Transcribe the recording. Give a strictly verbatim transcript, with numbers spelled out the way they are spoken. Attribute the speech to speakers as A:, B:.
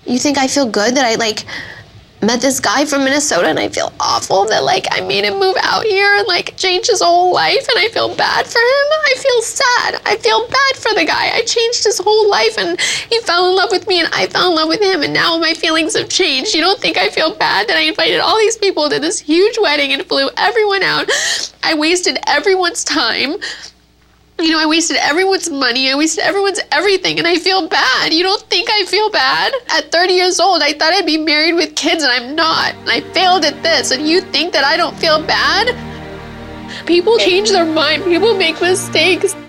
A: You think I feel good that I like met this guy from Minnesota and I feel awful that like I made him move out here and like change his whole life and I feel bad for him? I feel sad. I feel bad for the guy. I changed his whole life and he fell in love with me and I fell in love with him and now my feelings have changed. You don't think I feel bad that I invited all these people to this huge wedding and flew everyone out? I wasted everyone's time. You know, I wasted everyone's money, I wasted everyone's everything, and I feel bad. You don't think I feel bad? At thirty years old, I thought I'd be married with kids, and I'm not. And I failed at this, and you think that I don't feel bad? People change their mind. People make mistakes.